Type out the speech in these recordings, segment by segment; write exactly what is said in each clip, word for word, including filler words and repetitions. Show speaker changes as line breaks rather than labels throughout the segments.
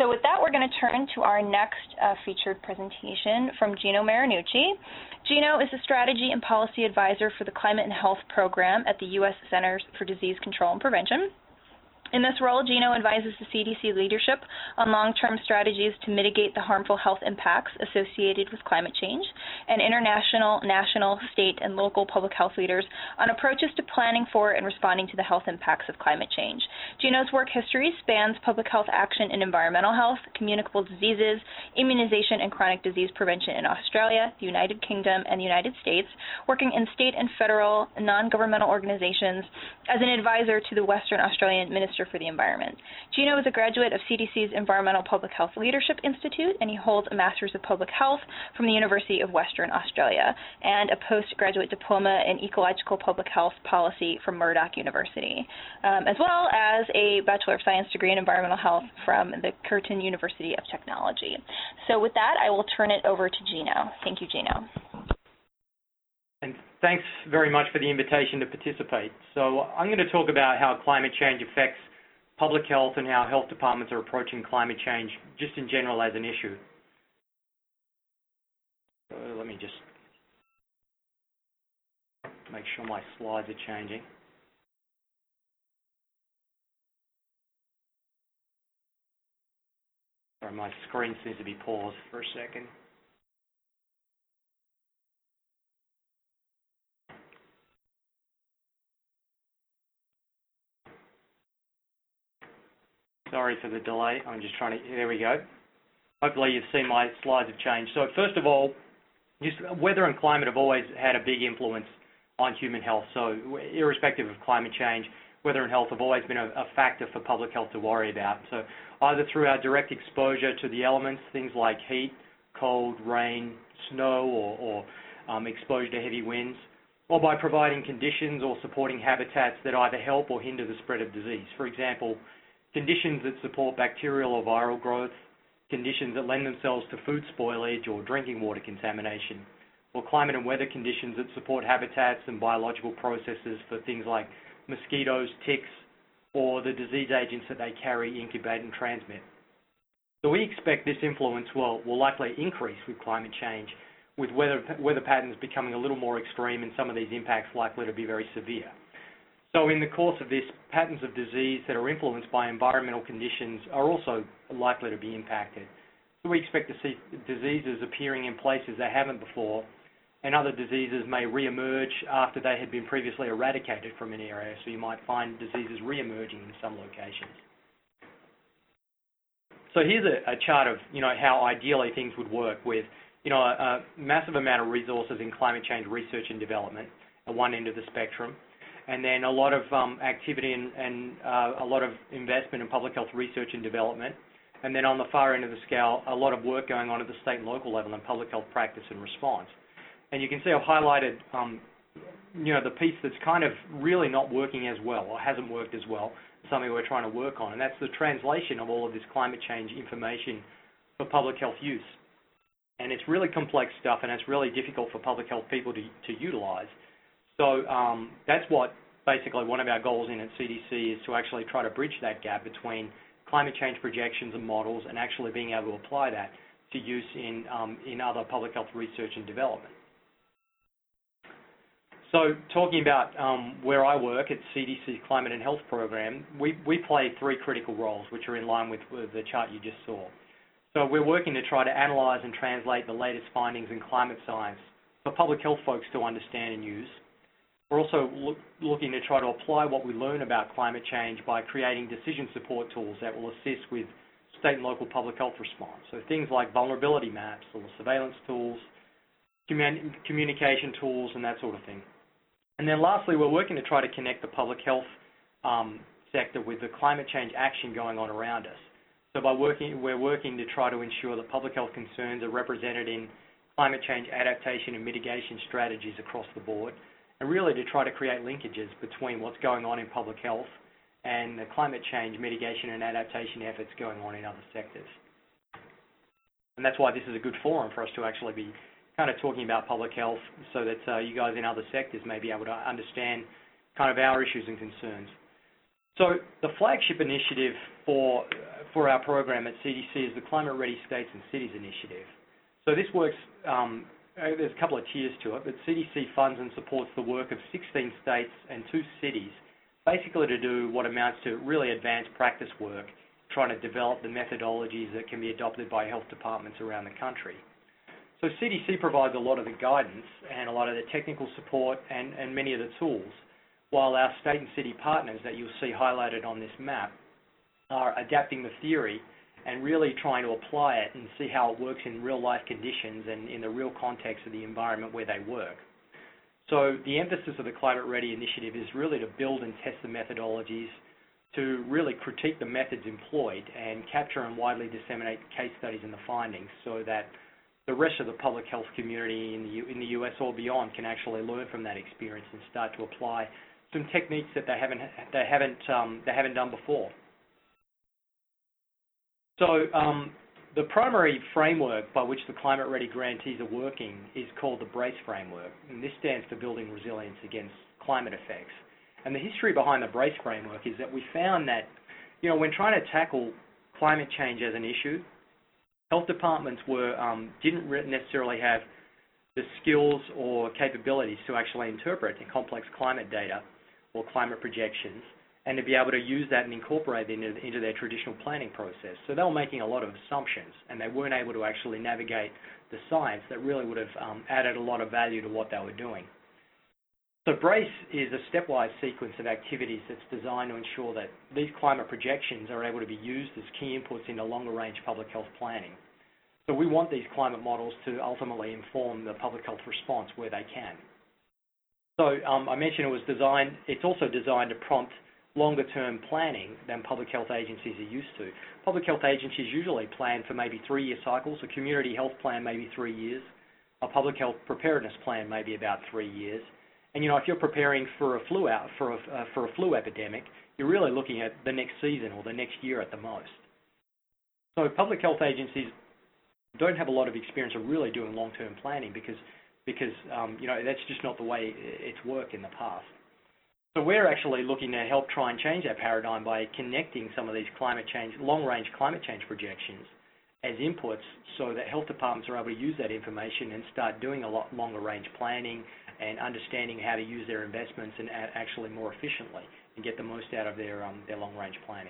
So with that, we're going to turn to our next uh, featured presentation from Gino Marinucci. Gino is the Strategy and Policy Advisor for the Climate and Health Program at the U S Centers for Disease Control and Prevention. In this role, Gino advises the C D C leadership on long-term strategies to mitigate the harmful health impacts associated with climate change, and international, national, state, and local public health leaders on approaches to planning for and responding to the health impacts of climate change. Gino's work history spans public health action in environmental health, communicable diseases, immunization, and chronic disease prevention in Australia, the United Kingdom, and the United States, working in state and federal non-governmental organizations as an advisor to the Western Australian Minister for the Environment. Gino is a graduate of C D C's Environmental Public Health Leadership Institute, and he holds a Master's of Public Health from the University of Western Australia and a postgraduate diploma in Ecological Public Health Policy from Murdoch University, um, as well as a Bachelor of Science degree in Environmental Health from the Curtin University of Technology. So with that, I will turn it over to Gino. Thank you, Gino.
And thanks very much for the invitation to participate. So I'm going to talk about how climate change affects public health and how health departments are approaching climate change just in general as an issue. So let me just make sure my slides are changing. Sorry, my screen seems to be paused for a second. Sorry for the delay. I'm just trying to, there we go. Hopefully you've seen my slides have changed. So first of all, just weather and climate have always had a big influence on human health. So irrespective of climate change, weather and health have always been a, a factor for public health to worry about. So either through our direct exposure to the elements, things like heat, cold, rain, snow, or, or um, exposure to heavy winds, or by providing conditions or supporting habitats that either help or hinder the spread of disease. For example, conditions that support bacterial or viral growth, conditions that lend themselves to food spoilage or drinking water contamination, or climate and weather conditions that support habitats and biological processes for things like mosquitoes, ticks, or the disease agents that they carry, incubate, and transmit. So we expect this influence will, will likely increase with climate change, with weather, weather patterns becoming a little more extreme and some of these impacts likely to be very severe. So in the course of this, patterns of disease that are influenced by environmental conditions are also likely to be impacted. So we expect to see diseases appearing in places they haven't before, and other diseases may re-emerge after they had been previously eradicated from an area. So you might find diseases re-emerging in some locations. So here's a, a chart of, you know, how ideally things would work with, you know, a, a massive amount of resources in climate change research and development at one end of the spectrum, and then a lot of um, activity and, and uh, a lot of investment in public health research and development. And then on the far end of the scale, a lot of work going on at the state and local level in public health practice and response. And you can see I've highlighted, um, you know, the piece that's kind of really not working as well or hasn't worked as well, something we're trying to work on, and that's the translation of all of this climate change information for public health use. And it's really complex stuff, and it's really difficult for public health people to, to utilize. So um, that's what basically one of our goals in at C D C is to actually try to bridge that gap between climate change projections and models and actually being able to apply that to use in, um, in other public health research and development. So talking about um, where I work at C D C's Climate and Health Program, we, we play three critical roles, which are in line with, with the chart you just saw. So we're working to try to analyse and translate the latest findings in climate science for public health folks to understand and use. We're also look, looking to try to apply what we learn about climate change by creating decision support tools that will assist with state and local public health response. So things like vulnerability maps or surveillance tools, commun communication tools, and that sort of thing. And then lastly, we're working to try to connect the public health um, sector with the climate change action going on around us. So by working, we're working to try to ensure that public health concerns are represented in climate change adaptation and mitigation strategies across the board, and really to try to create linkages between what's going on in public health and the climate change mitigation and adaptation efforts going on in other sectors. And that's why this is a good forum for us to actually be kind of talking about public health so that uh, you guys in other sectors may be able to understand kind of our issues and concerns. So the flagship initiative for, for our program at C D C is the Climate Ready States and Cities Initiative. So this works, um, there's a couple of tiers to it, but C D C funds and supports the work of sixteen states and two cities, basically to do what amounts to really advanced practice work, trying to develop the methodologies that can be adopted by health departments around the country. So C D C provides a lot of the guidance and a lot of the technical support and, and many of the tools, while our state and city partners that you'll see highlighted on this map are adapting the theory and really trying to apply it and see how it works in real life conditions and in the real context of the environment where they work. So the emphasis of the Climate Ready initiative is really to build and test the methodologies, to really critique the methods employed and capture and widely disseminate case studies and the findings so that the rest of the public health community in the, U in the U S or beyond can actually learn from that experience and start to apply some techniques that they haven't, they haven't, um, they haven't done before. So um, the primary framework by which the Climate Ready grantees are working is called the BRACE framework, and this stands for Building Resilience Against Climate Effects. And the history behind the BRACE framework is that we found that, you know, when trying to tackle climate change as an issue, health departments were um, didn't necessarily have the skills or capabilities to actually interpret complex climate data or climate projections, and to be able to use that and incorporate it into, into their traditional planning process. So they were making a lot of assumptions, and they weren't able to actually navigate the science that really would have um, added a lot of value to what they were doing. So BRACE is a stepwise sequence of activities that's designed to ensure that these climate projections are able to be used as key inputs into longer-range public health planning. So we want these climate models to ultimately inform the public health response where they can. So um, I mentioned it was designed, it's also designed to prompt longer-term planning than public health agencies are used to. Public health agencies usually plan for maybe three-year cycles. A community health plan maybe three years. A public health preparedness plan maybe about three years. And you know, if you're preparing for a flu out for a uh, for a flu epidemic, you're really looking at the next season or the next year at the most. So public health agencies don't have a lot of experience of really doing long-term planning because because um, you know, that's just not the way it's worked in the past. So we're actually looking to help try and change that paradigm by connecting some of these climate change, long-range climate change projections as inputs so that health departments are able to use that information and start doing a lot longer-range planning and understanding how to use their investments and actually more efficiently and get the most out of their, um, their long-range planning.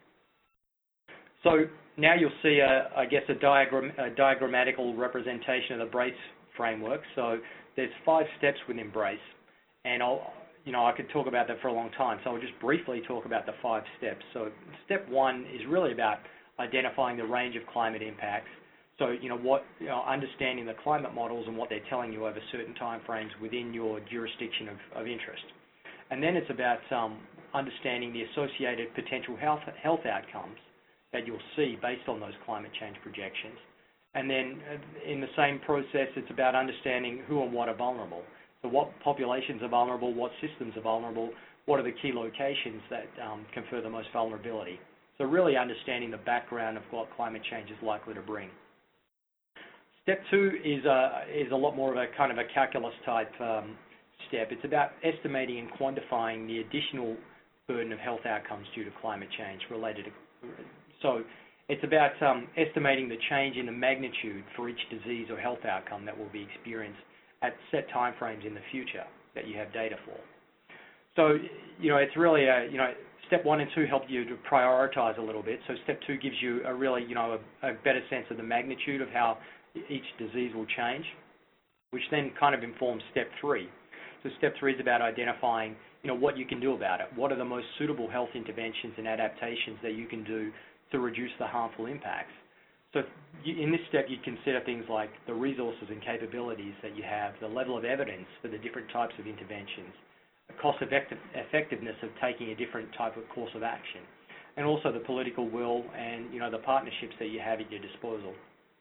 So now you'll see, a, I guess, a, diagram, a diagrammatical representation of the BRACE framework. So there's five steps within BRACE, and I'll, you know, I could talk about that for a long time, so I'll just briefly talk about the five steps. So step one is really about identifying the range of climate impacts. So, you know, what, you know, understanding the climate models and what they're telling you over certain time frames within your jurisdiction of, of interest. And then it's about um, understanding the associated potential health, health outcomes that you'll see based on those climate change projections. And then in the same process, it's about understanding who and what are vulnerable. So what populations are vulnerable, what systems are vulnerable, what are the key locations that um, confer the most vulnerability. So really understanding the background of what climate change is likely to bring. Step two is a, is a lot more of a kind of a calculus type um, step. It's about estimating and quantifying the additional burden of health outcomes due to climate change related to, so it's about um, estimating the change in the magnitude for each disease or health outcome that will be experienced at set timeframes in the future that you have data for. So, you know, it's really a, you know, step one and two help you to prioritize a little bit. So step two gives you a really, you know, a, a better sense of the magnitude of how each disease will change, which then kind of informs step three. So step three is about identifying, you know, what you can do about it. What are the most suitable health interventions and adaptations that you can do to reduce the harmful impacts? So in this step, you consider things like the resources and capabilities that you have, the level of evidence for the different types of interventions, the cost effectiveness of taking a different type of course of action, and also the political will and, you know, the partnerships that you have at your disposal.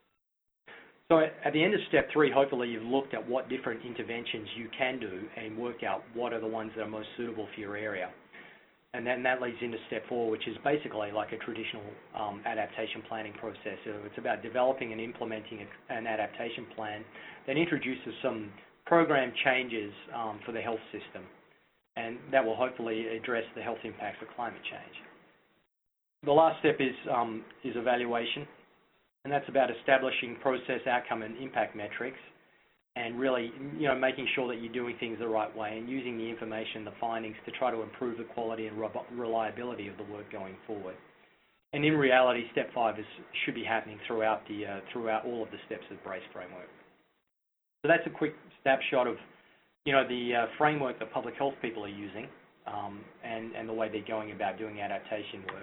So at the end of step three, hopefully you've looked at what different interventions you can do and work out what are the ones that are most suitable for your area. And then that leads into step four, which is basically like a traditional um, adaptation planning process. So it's about developing and implementing a, an adaptation plan that introduces some program changes um, for the health system, and that will hopefully address the health impacts of climate change. The last step is, um, is evaluation, and that's about establishing process, outcome, and impact metrics, and really, you know, making sure that you're doing things the right way and using the information, the findings, to try to improve the quality and reliability of the work going forward. And in reality, step five is, should be happening throughout the uh, throughout all of the steps of the BRACE framework. So that's a quick snapshot of, you know, the uh, framework that public health people are using, um, and and the way they're going about doing adaptation work.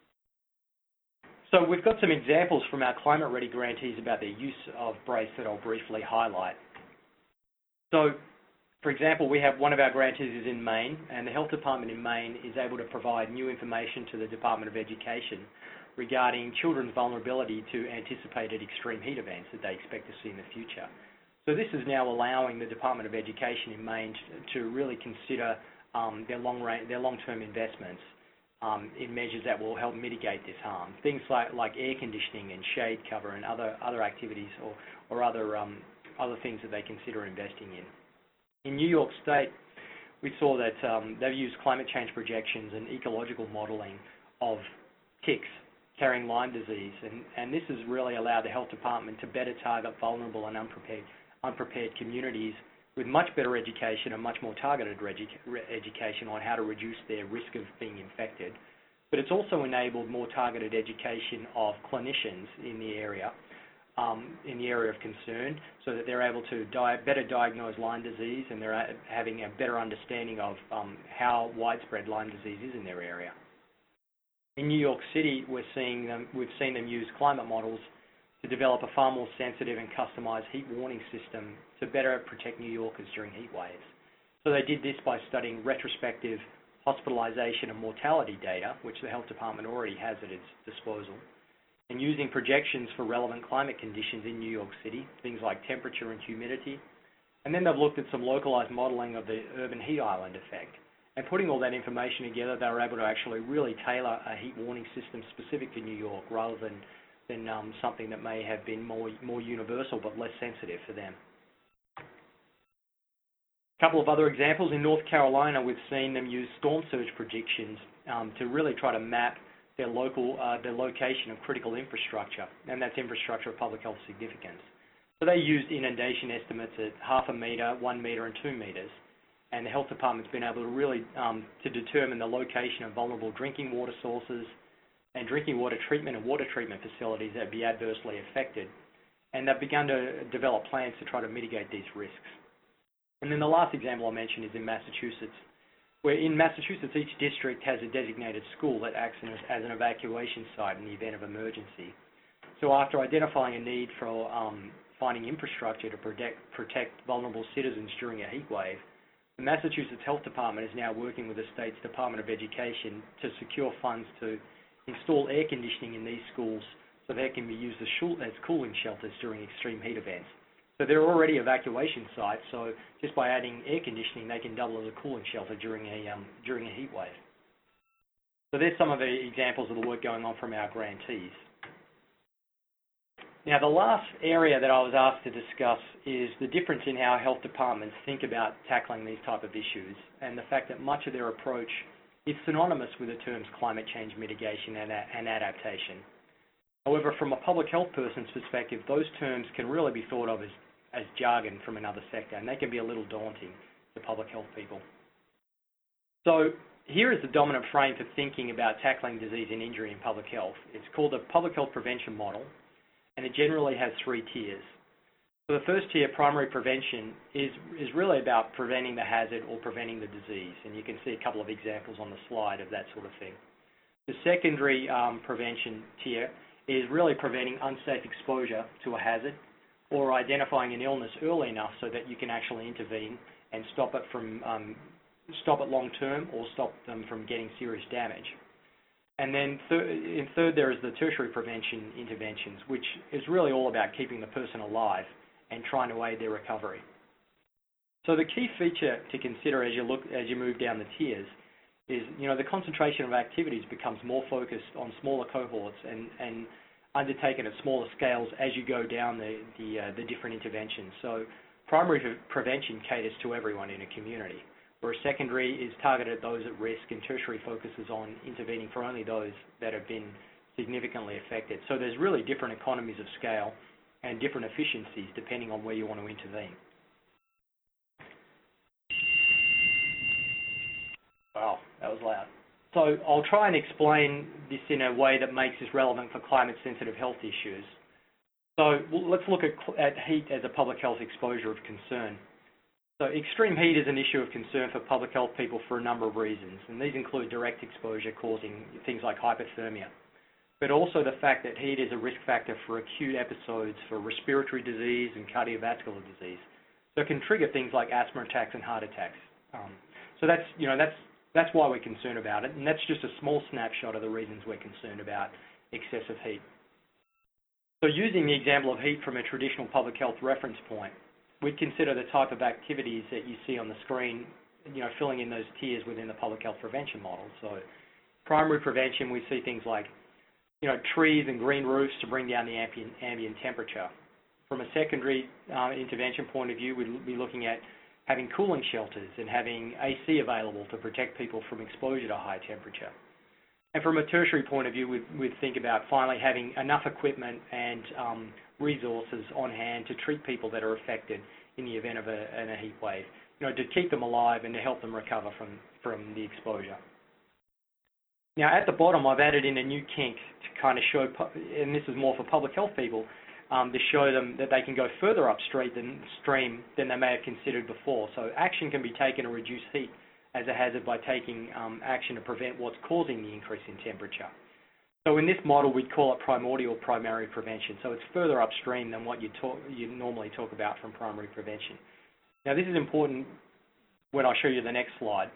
So we've got some examples from our Climate Ready grantees about their use of BRACE that I'll briefly highlight. So, for example, we have one of our grantees is in Maine, and the Health Department in Maine is able to provide new information to the Department of Education regarding children's vulnerability to anticipated extreme heat events that they expect to see in the future. So this is now allowing the Department of Education in Maine to really consider um, their long range, their long-term investments um, in measures that will help mitigate this harm. Things like, like air conditioning and shade cover and other other activities or or other um, other things that they consider investing in. In New York State, we saw that um, they've used climate change projections and ecological modelling of ticks carrying Lyme disease, and, and this has really allowed the Health Department to better target vulnerable and unprepared, unprepared communities with much better education and much more targeted education on how to reduce their risk of being infected. But it's also enabled more targeted education of clinicians in the area, um, in the area of concern, so that they're able to di better diagnose Lyme disease, and they're having a better understanding of um, how widespread Lyme disease is in their area. In New York City, we're seeing them, we've seen them use climate models to develop a far more sensitive and customized heat warning system to better protect New Yorkers during heat waves. So they did this by studying retrospective hospitalization and mortality data, which the Health Department already has at its disposal, and using projections for relevant climate conditions in New York City, things like temperature and humidity. And then they've looked at some localized modeling of the urban heat island effect. And putting all that information together, they were able to actually really tailor a heat warning system specific to New York rather than than um, something that may have been more, more universal but less sensitive for them. A couple of other examples. In North Carolina, we've seen them use storm surge predictions um, to really try to map their local, uh, their location of critical infrastructure, and that's infrastructure of public health significance. So they used inundation estimates at half a metre, one metre and two metres, and the Health Department's been able to really um, to determine the location of vulnerable drinking water sources and drinking water treatment and water treatment facilities that would be adversely affected. And they've begun to develop plans to try to mitigate these risks. And then the last example I'll mention is in Massachusetts, where in Massachusetts each district has a designated school that acts as an evacuation site in the event of emergency. So after identifying a need for um, finding infrastructure to protect, protect vulnerable citizens during a heat wave, the Massachusetts Health Department is now working with the state's Department of Education to secure funds to install air conditioning in these schools so they can be used as, as cooling shelters during extreme heat events. So they're already evacuation sites, so just by adding air conditioning, they can double as a cooling shelter during a, um, during a heat wave. So there's some of the examples of the work going on from our grantees. Now, the last area that I was asked to discuss is the difference in how health departments think about tackling these type of issues, and the fact that much of their approach is synonymous with the terms climate change mitigation and, and adaptation. However, from a public health person's perspective, those terms can really be thought of as, as jargon from another sector, and they can be a little daunting to public health people. So here is the dominant frame for thinking about tackling disease and injury in public health. It's called the Public Health Prevention Model, and it generally has three tiers. So the first tier, primary prevention, is, is really about preventing the hazard or preventing the disease, and you can see a couple of examples on the slide of that sort of thing. The secondary um, prevention tier is really preventing unsafe exposure to a hazard or identifying an illness early enough so that you can actually intervene and stop it from um, stop it long term or stop them from getting serious damage. And then th in third, there is the tertiary prevention interventions, which is really all about keeping the person alive and trying to aid their recovery. So the key feature to consider as you look as you move down the tiers is, you know, the concentration of activities becomes more focused on smaller cohorts and, and undertaken at smaller scales as you go down the, the, uh, the different interventions. So primary prevention caters to everyone in a community, whereas secondary is targeted at those at risk, and tertiary focuses on intervening for only those that have been significantly affected. So there's really different economies of scale and different efficiencies depending on where you want to intervene. Wow, that was loud. So I'll try and explain this in a way that makes this relevant for climate-sensitive health issues. So let's look at, at heat as a public health exposure of concern. So extreme heat is an issue of concern for public health people for a number of reasons, and these include direct exposure causing things like hypothermia, but also the fact that heat is a risk factor for acute episodes for respiratory disease and cardiovascular disease. So it can trigger things like asthma attacks and heart attacks. Um, so that's, you know, that's That's why we're concerned about it, and that's just a small snapshot of the reasons we're concerned about excessive heat. So using the example of heat from a traditional public health reference point, we'd consider the type of activities that you see on the screen, you know, filling in those tiers within the public health prevention model. So primary prevention, we see things like, you know, trees and green roofs to bring down the ambient, ambient temperature. From a secondary uh, intervention point of view, we'd be looking at having cooling shelters and having A C available to protect people from exposure to high temperature. And from a tertiary point of view, we'd, we'd think about finally having enough equipment and um, resources on hand to treat people that are affected in the event of a, in a heat wave, you know, to keep them alive and to help them recover from, from the exposure. Now, at the bottom, I've added in a new kink to kind of show, and this is more for public health people, Um, to show them that they can go further upstream than, stream than they may have considered before. So action can be taken to reduce heat as a hazard by taking um, action to prevent what's causing the increase in temperature. So in this model, we'd call it primordial primary prevention. So it's further upstream than what you talk, you normally talk about from primary prevention. Now this is important when I show you the next slide.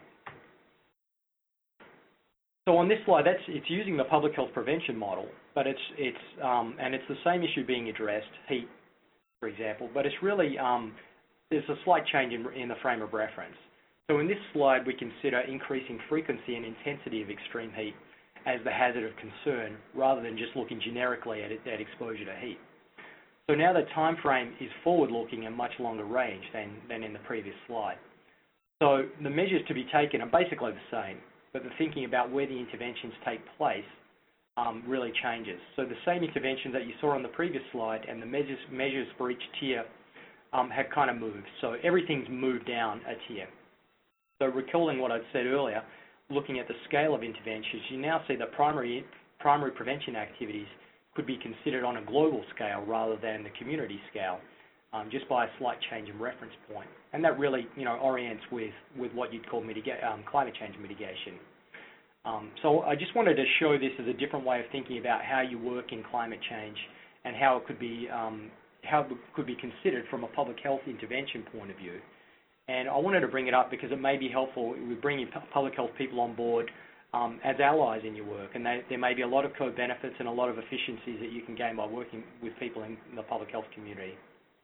So on this slide, that's, it's using the public health prevention model, but it's, it's, um, and it's the same issue being addressed, heat, for example, but it's really, um, there's a slight change in, in the frame of reference. So in this slide, we consider increasing frequency and intensity of extreme heat as the hazard of concern, rather than just looking generically at, it, at exposure to heat. So now the time frame is forward-looking and much longer range than, than in the previous slide. So the measures to be taken are basically the same, but the thinking about where the interventions take place um, really changes. So the same interventions that you saw on the previous slide and the measures, measures for each tier um, have kind of moved. So everything's moved down a tier. So recalling what I'd said earlier, looking at the scale of interventions, you now see that primary, primary prevention activities could be considered on a global scale rather than the community scale, um, just by a slight change in reference point. And that really, you know, orients with, with what you'd call mitiga um, climate change mitigation. Um, so I just wanted to show this as a different way of thinking about how you work in climate change and how it could be, um, how it could be considered from a public health intervention point of view. And I wanted to bring it up because it may be helpful with bringing public health people on board um, as allies in your work. And they, there may be a lot of co-benefits and a lot of efficiencies that you can gain by working with people in the public health community.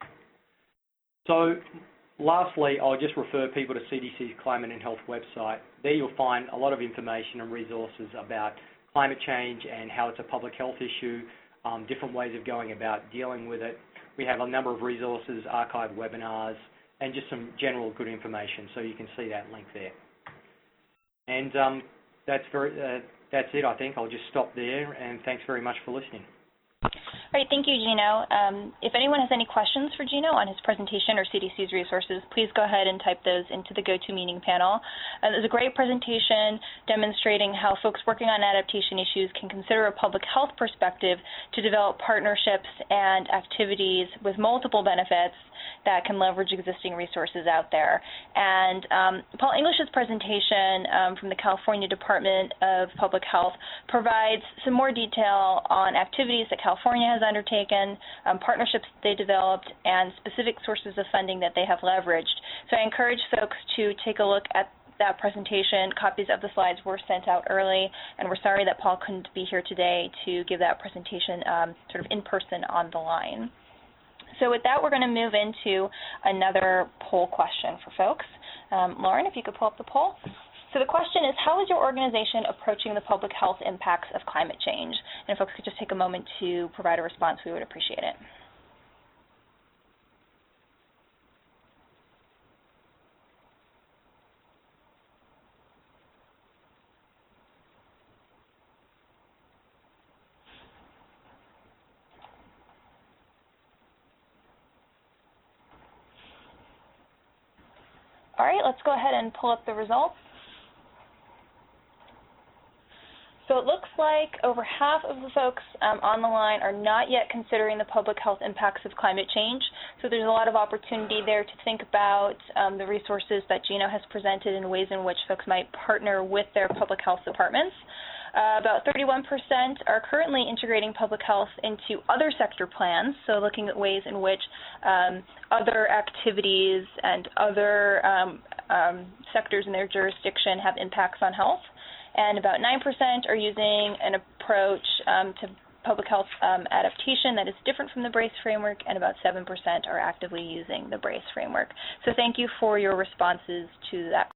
So lastly, I'll just refer people to C D C's Climate and Health website. There you'll find a lot of information and resources about climate change and how it's a public health issue, um, different ways of going about dealing with it. We have a number of resources, archived webinars, and just some general good information, so you can see that link there. And um, that's, very, uh, that's it, I think. I'll just stop there, and thanks very much for listening.
All right, thank you, Gino. Um, if anyone has any questions for Gino on his presentation or C D C's resources, please go ahead and type those into the GoToMeeting panel. Uh, it was a great presentation demonstrating how folks working on adaptation issues can consider a public health perspective to develop partnerships and activities with multiple benefits that can leverage existing resources out there. And um, Paul English's presentation um, from the California Department of Public Health provides some more detail on activities that California has undertaken, um, partnerships they developed, and specific sources of funding that they have leveraged. So I encourage folks to take a look at that presentation. Copies of the slides were sent out early, and we're sorry that Paul couldn't be here today to give that presentation um, sort of in person on the line. So with that, we're going to move into another poll question for folks. Um, Lauren, if you could pull up the poll. So the question is, how is your organization approaching the public health impacts of climate change? And if folks could just take a moment to provide a response, we would appreciate it. All right, let's go ahead and pull up the results. So it looks like over half of the folks um, on the line are not yet considering the public health impacts of climate change. So there's a lot of opportunity there to think about um, the resources that Gino has presented and ways in which folks might partner with their public health departments. Uh, about thirty-one percent are currently integrating public health into other sector plans, so looking at ways in which um, other activities and other um, um, sectors in their jurisdiction have impacts on health. And about nine percent are using an approach um, to public health um, adaptation that is different from the BRACE framework, and about seven percent are actively using the BRACE framework. So thank you for your responses to that